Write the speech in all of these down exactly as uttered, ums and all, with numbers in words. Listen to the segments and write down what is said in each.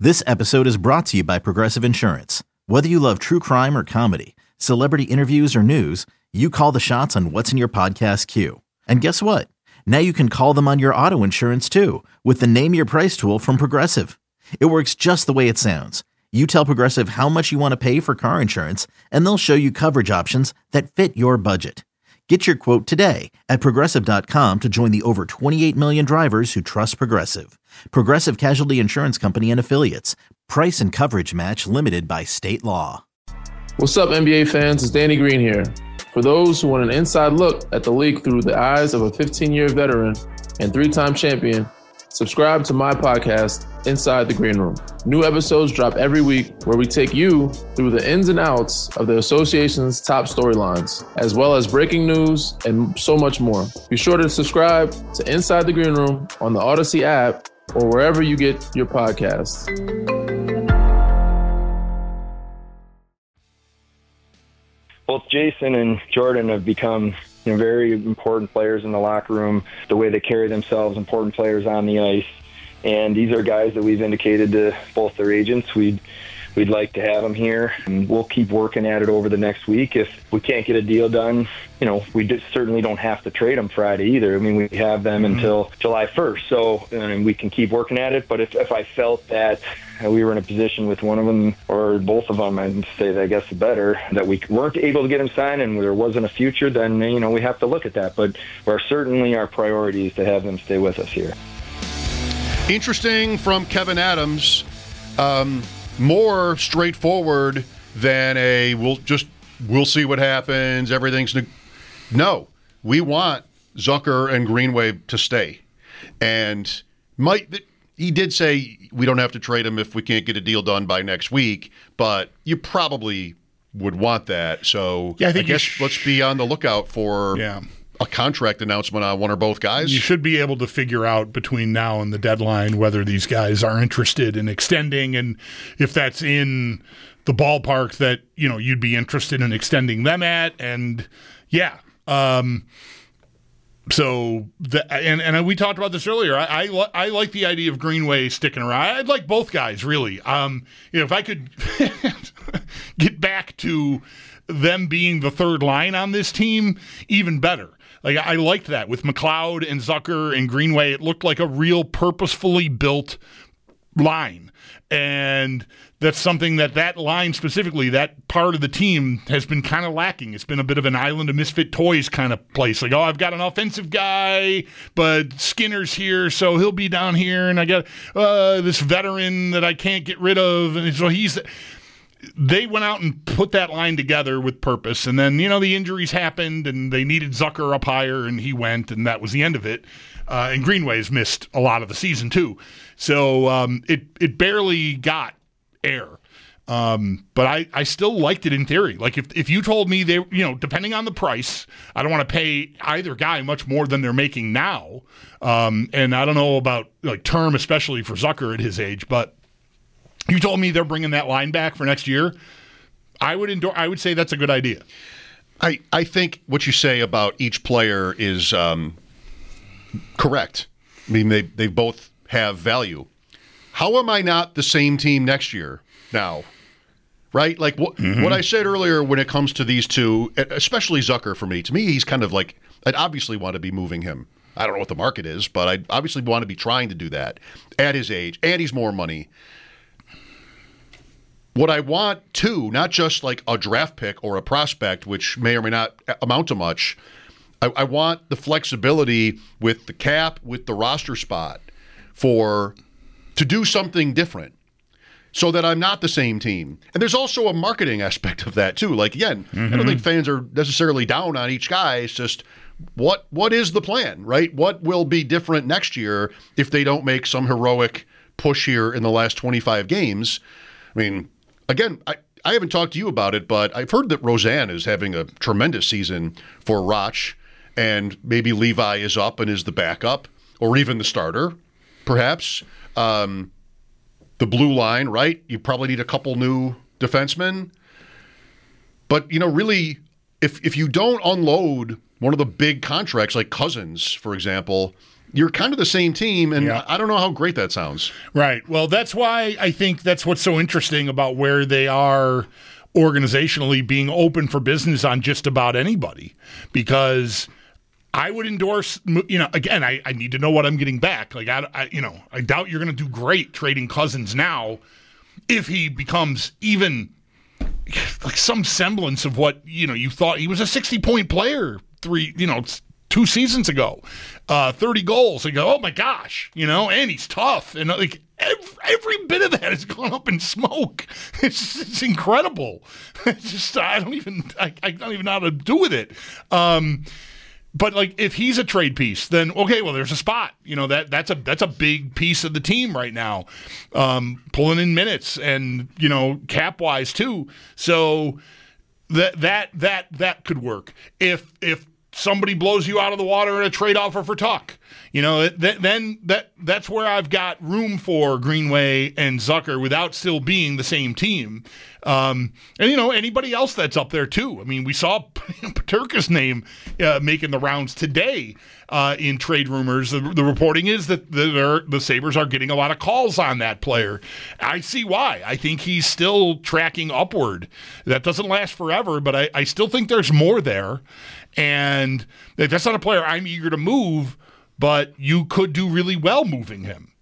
This episode is brought to you by Progressive Insurance. Whether you love true crime or comedy, celebrity interviews or news, you call the shots on what's in your podcast queue. And guess what? Now you can call them on your auto insurance too with the Name Your Price tool from Progressive. It works just the way it sounds. You tell Progressive how much you want to pay for car insurance, and they'll show you coverage options that fit your budget. Get your quote today at Progressive dot com to join the over twenty-eight million drivers who trust Progressive. Progressive Casualty Insurance Company and Affiliates. Price and coverage match limited by state law. What's up, N B A fans? It's Danny Green here. For those who want an inside look at the league through the eyes of a fifteen-year veteran and three-time champion, subscribe to my podcast, Inside the Green Room. New episodes drop every week where we take you through the ins and outs of the association's top storylines, as well as breaking news and so much more. Be sure to subscribe to Inside the Green Room on the Odyssey app or wherever you get your podcasts. Both Jason and Jordan have become you know, very important players in the locker room, the way they carry themselves, important players on the ice. And these are guys that we've indicated to both their agents we'd we'd like to have them here. And we'll keep working at it over the next week. If we can't get a deal done, you know, we just certainly don't have to trade them Friday either. I mean, we have them mm-hmm. until July first, so and we can keep working at it. But if, if I felt that we were in a position with one of them or both of them, I'd say that I guess the better, that we weren't able to get them signed and there wasn't a future, then, you know, we have to look at that. But we're certainly our priority is to have them stay with us here. Interesting from Kevin Adams. Um, more straightforward than a we'll just we'll see what happens. Everything's ne- no. We want Zucker and Greenway to stay, and might he did say we don't have to trade him if we can't get a deal done by next week, but you probably would want that. So yeah, I, think I guess sh- let's be on the lookout for yeah. a contract announcement on one or both guys. You should be able to figure out between now and the deadline whether these guys are interested in extending, and if that's in the ballpark that you know you'd be interested in extending them at. And yeah, um, so the, and and we talked about this earlier. I I, li- I like the idea of Greenway sticking around. I'd like both guys really. Um, you know, if I could get back to them being the third line on this team, even better. Like I liked that with McLeod and Zucker and Greenway. It looked like a real purposefully built line. And that's something that that line specifically, that part of the team has been kind of lacking. It's been a bit of an island of misfit toys kind of place. Like, oh, I've got an offensive guy, but Skinner's here, so he'll be down here. And I got uh, this veteran that I can't get rid of. And so he's... They went out and put that line together with purpose, and then, you know, the injuries happened, and they needed Zucker up higher, and he went, and that was the end of it. Uh, and Greenway's missed a lot of the season, too. So um, it it barely got air. Um, but I, I still liked it in theory. Like, if if you told me they, you know, depending on the price, I don't want to pay either guy much more than they're making now. Um, and I don't know about, like, term, especially for Zucker at his age, but you told me they're bringing that line back for next year, I would endorse, I would say that's a good idea. I, I think what you say about each player is um, correct. I mean, they, they both have value. How am I not the same team next year now? Right? Like what, mm-hmm. what I said earlier when it comes to these two, especially Zucker for me, to me, he's kind of like, I'd obviously want to be moving him. I don't know what the market is, but I obviously want to be trying to do that at his age, and he's more money. What I want, too, not just like a draft pick or a prospect, which may or may not amount to much, I, I want the flexibility with the cap, with the roster spot, for to do something different so that I'm not the same team. And there's also a marketing aspect of that, too. Like, again, mm-hmm. I don't think fans are necessarily down on each guy. It's just what what is the plan, right? What will be different next year if they don't make some heroic push here in the last twenty-five games? I mean, again, I, I haven't talked to you about it, but I've heard that Roseanne is having a tremendous season for Roch, and maybe Levi is up and is the backup, or even the starter, perhaps. Um, the blue line, right? You probably need a couple new defensemen. But, you know, really, if if you don't unload one of the big contracts like Cousins, for example, you're kind of the same team, and Yeah. I don't know how great that sounds. Right. Well, that's why I think that's what's so interesting about where they are organizationally, being open for business on just about anybody, because I would endorse, you know, again, I, I need to know what I'm getting back. Like, I, I you know, I doubt you're going to do great trading Cousins now if he becomes even like some semblance of what, you know, you thought. He was a sixty-point player three, you know, two seasons ago, uh, thirty goals. And go, oh my gosh, you know, and he's tough. And like every, every bit of that has gone up in smoke. It's, it's incredible. It's just, I don't even, I, I don't even know how to do with it. Um, But like, if he's a trade piece, then okay, well, there's a spot. You know, that that's a that's a big piece of the team right now, um, pulling in minutes and, you know, cap wise too. So that that that that could work. If if somebody blows you out of the water in a trade offer for Tuck, you know, th- then that that's where I've got room for Greenway and Zucker without still being the same team. Um, and, you know, anybody else that's up there, too. I mean, we saw Peterka's name uh, making the rounds today uh, in trade rumors. The, the reporting is that the, the Sabres are getting a lot of calls on that player. I see why. I think he's still tracking upward. That doesn't last forever, but I, I still think there's more there. And that's not a player I'm eager to move, but you could do really well moving him.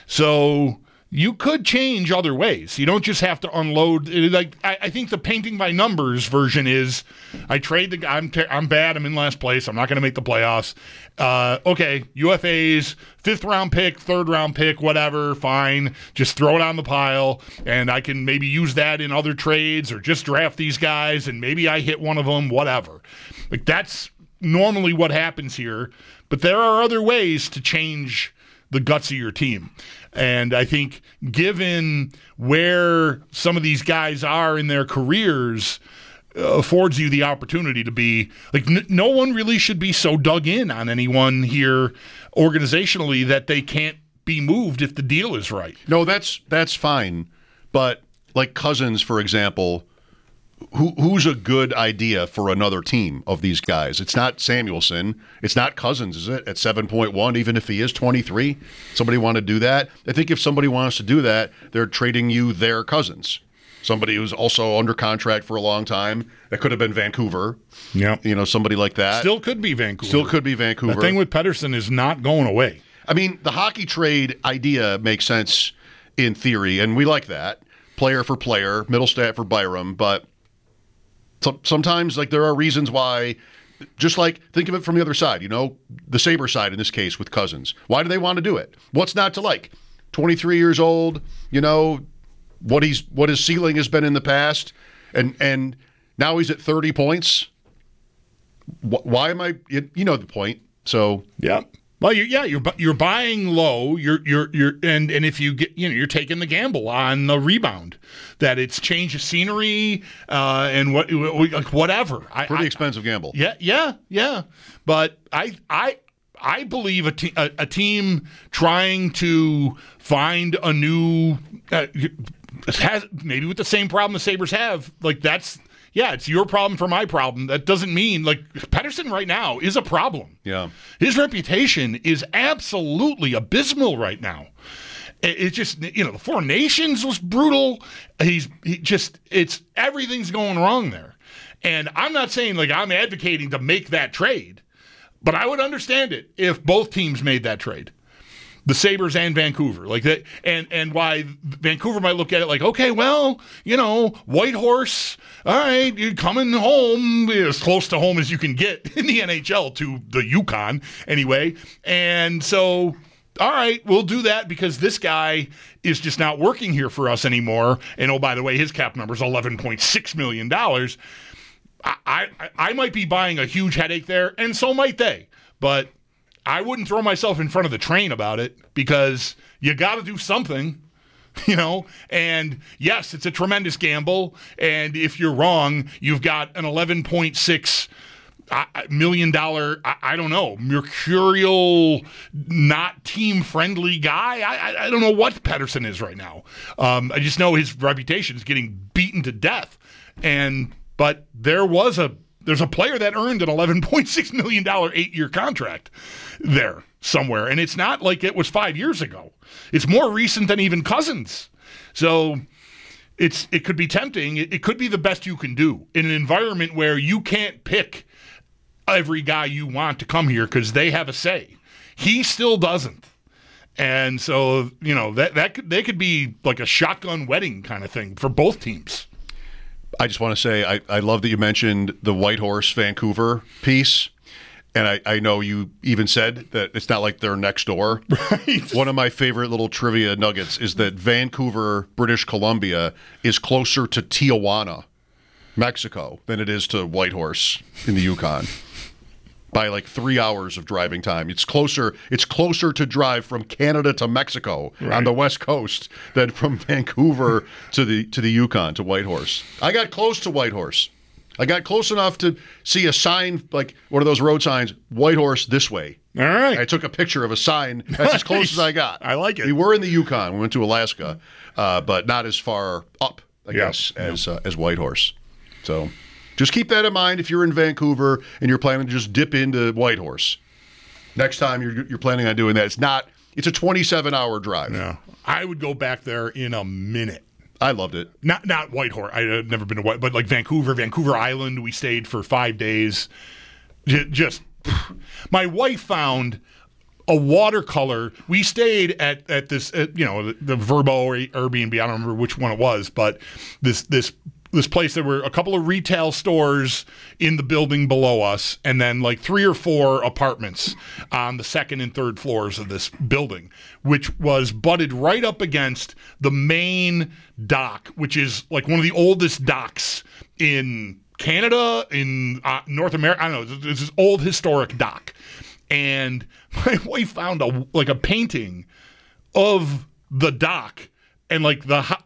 So you could change other ways. You don't just have to unload. Like I, I think the painting by numbers version is, I trade the guy. I'm ter- I'm bad. I'm in last place. I'm not going to make the playoffs. Uh, okay, U F As, fifth round pick, third round pick, whatever. Fine, just throw it on the pile, and I can maybe use that in other trades or just draft these guys, and maybe I hit one of them. Whatever. Like that's normally what happens here. But there are other ways to change the guts of your team. And I think given where some of these guys are in their careers, uh, affords you the opportunity to be like, n- no one really should be so dug in on anyone here organizationally that they can't be moved if the deal is right. No, that's that's fine. But like Cousins, for example, who who's a good idea for another team of these guys? It's not Samuelson. It's not Cousins, is it? At seven point one, even if he is twenty-three, somebody want to do that? I think if somebody wants to do that, they're trading you their Cousins. Somebody who's also under contract for a long time. That could have been Vancouver. Yeah. You know, somebody like that. Still could be Vancouver. Still could be Vancouver. The thing with Pettersson is not going away. I mean, the hockey trade idea makes sense in theory, and we like that. Player for player, Middlestat for Byram, but so, sometimes like there are reasons why, just like think of it from the other side, you know, the Sabre side in this case with Cousins. Why do they want to do it? What's not to like? twenty-three years old, you know, what he's what his ceiling has been in the past, and and now he's at thirty points. Why am I? You know the point. So yeah. Well, you're, yeah, you're you're buying low. You're you're you're and, and if you get, you know, you're taking the gamble on the rebound, that it's change of scenery uh, and what like whatever. Pretty I, expensive I, gamble. Yeah, yeah, yeah. But I I I believe a, te- a, a team trying to find a new uh, has maybe with the same problem the Sabres have. Like that's. Yeah, it's your problem for my problem. That doesn't mean, like, Pettersson right now is a problem. Yeah. His reputation is absolutely abysmal right now. It, it just, you know, the Four Nations was brutal. He's he just, it's, everything's going wrong there. And I'm not saying, like, I'm advocating to make that trade, but I would understand it if both teams made that trade. The Sabres and Vancouver, like that, and and why Vancouver might look at it like, okay, well, you know, Whitehorse, all right, you're coming home as close to home as you can get in the N H L to the Yukon, anyway, and so, all right, we'll do that because this guy is just not working here for us anymore, and oh, by the way, his cap number is eleven point six million dollars. I, I I might be buying a huge headache there, and so might they, but I wouldn't throw myself in front of the train about it because you got to do something, you know, and yes, it's a tremendous gamble. And if you're wrong, you've got an eleven point six million dollars, I, I don't know, mercurial, not team-friendly guy. I, I, I don't know what Pettersson is right now. Um, I just know his reputation is getting beaten to death. And but there was a There's a player that earned an eleven point six million dollars eight-year contract there. somewhere. And it's not like it was five years ago. It's more recent than even Cousins. So it's it could be tempting. It, it could be the best you can do in an environment where you can't pick every guy you want to come here because they have a say. He still doesn't. And so, you know, that that could, they could be like a shotgun wedding kind of thing for both teams. I just want to say I, I love that you mentioned the Whitehorse Vancouver piece. And I, I know you even said that it's not like they're next door. Right. One of my favorite little trivia nuggets is that Vancouver, British Columbia, is closer to Tijuana, Mexico, than it is to Whitehorse in the Yukon. By like three hours of driving time. It's closer It's closer to drive from Canada to Mexico right. on the West Coast than from Vancouver to the to the Yukon, to Whitehorse. I got close to Whitehorse. I got close enough to see a sign, like one of those road signs, Whitehorse this way. All right. I took a picture of a sign. That's as close as I got. I like it. We were in the Yukon. We went to Alaska, uh, but not as far up, I yes. guess, as uh, as Whitehorse. So just keep that in mind if you're in Vancouver and you're planning to just dip into Whitehorse. Next time you're you're planning on doing that, it's not. It's a twenty-seven hour drive. Yeah. I would go back there in a minute. I loved it. Not not Whitehorse. I had never been to White, but like Vancouver, Vancouver Island. We stayed for five days. J- just, my wife found a watercolor. We stayed at at this, at, you know, the, the Verbo or Airbnb. I don't remember which one it was, but this this. This place, there were a couple of retail stores in the building below us, and then like three or four apartments on the second and third floors of this building, which was butted right up against the main dock, which is like one of the oldest docks in Canada, in uh, North America. I don't know. It's this old historic dock. And my wife found a like a painting of the dock and like the ho-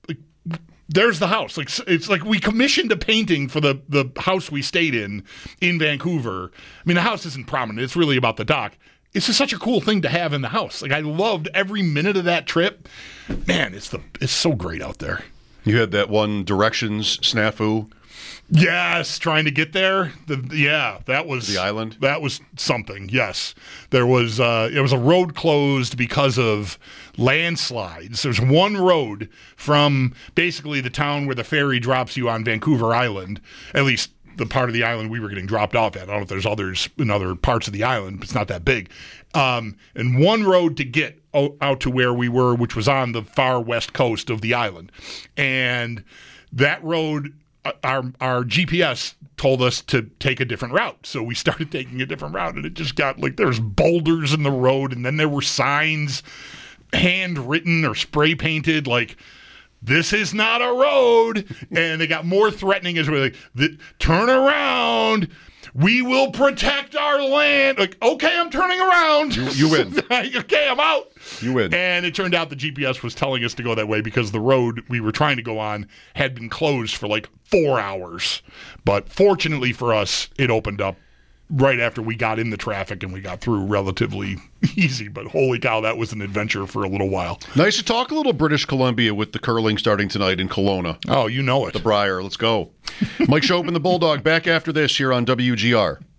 there's the house. Like it's like we commissioned a painting for the, the house we stayed in in Vancouver. I mean, the house isn't prominent. It's really about the dock. It's just such a cool thing to have in the house. Like I loved every minute of that trip. Man, it's the it's so great out there. You had that one directions snafu. Yes, trying to get there. The, yeah, that was the island. That was something. Yes, there was. Uh, it was a road closed because of landslides. There's one road from basically the town where the ferry drops you on Vancouver Island. At least the part of the island we were getting dropped off at. I don't know if there's others in other parts of the island. It's not that big. Um, and one road to get o- out to where we were, which was on the far west coast of the island, and that road. Our our G P S told us to take a different route. So we started taking a different route, and it just got like there was boulders in the road, and then there were signs handwritten or spray painted like, this is not a road. And they got more threatening as we're like, turn around. We will protect our land. Like, okay, I'm turning around. You, you win. Okay, I'm out. You win. And it turned out the G P S was telling us to go that way because the road we were trying to go on had been closed for like four hours. But fortunately for us, it opened up right after we got in the traffic and we got through relatively easy. But holy cow, that was an adventure for a little while. Nice to talk a little British Columbia with the curling starting tonight in Kelowna. Oh, you know it. The Briar. Let's go. Mike Schopp and the Bulldog back after this here on W G R.